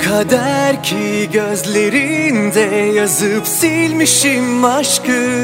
kader ki gözlerinde yazıp silmişim aşkı.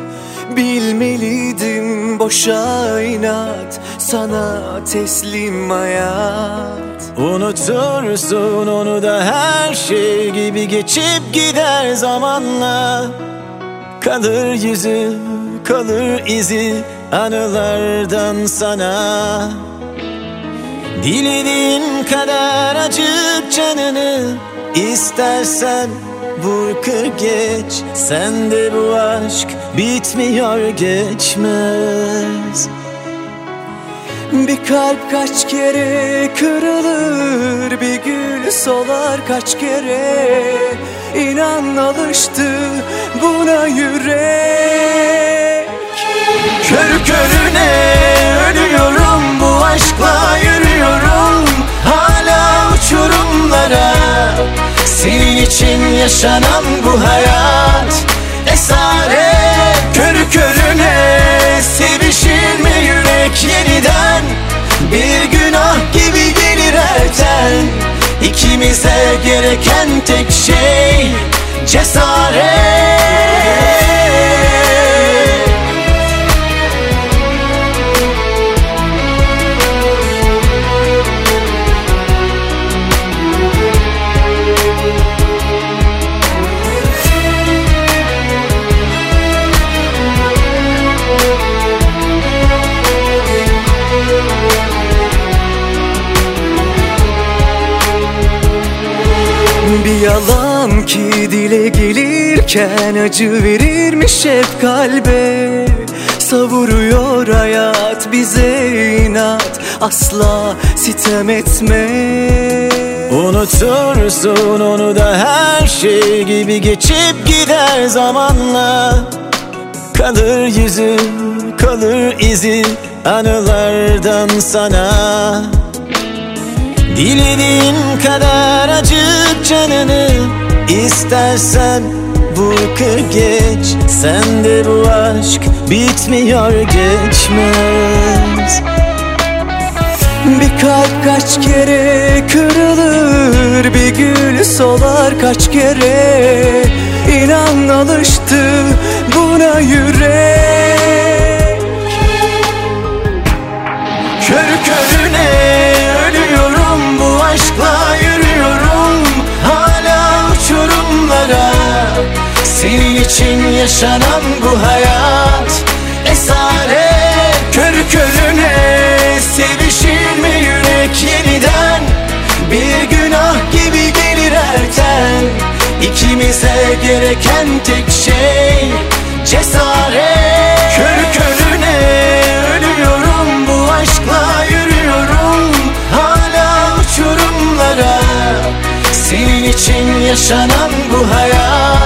Bilmeliydim boşa inat, sana teslim hayat. Unutursun onu da her şey gibi geçip gider zamanla. Kalır yüzü, kalır izi anılardan sana. Dilediğin kadar acık canını, istersen vur kır geç. Sende bu aşk bitmiyor, geçmez. Bir kalp kaç kere kırılır, bir gül solar kaç kere. İnan alıştı buna yürek. Körü körüne ölüyorum, bu aşkla yürüyorum hala uçurumlara. Senin için yaşanan bu hayat esaret. Körü körüne sevişir mi yürek yeniden? Bir günah gibi gelir elden. İkimize gereken tek şey cesaret. Bir yalan ki dile gelirken acı verirmiş hep kalbe. Savuruyor hayat bize inat, asla sitem etme. Unutursun onu da her şey gibi geçip gider zamanla. Kalır yüzü, kalır izi anılardan sana. Dilediğin kadar acık canını, istersen vur kır geç. Sende bu aşk bitmiyor, geçmez. Bir kalp kaç kere kırılır, bir gül solar kaç kere. İnan alıştı buna yürek. Körü körüne ölüyorum, bu aşkla yürüyorum hala uçurumlara. Senin için yaşanan bu hayat esaret. Körü körüne sevişir mi yürek yeniden? Bir günah gibi gelir erken. İkimize gereken tek şey cesaret. Körü körüne ölüyorum, bu aşkla yürüyorum hala uçurumlara. Senin için yaşanan bu hayat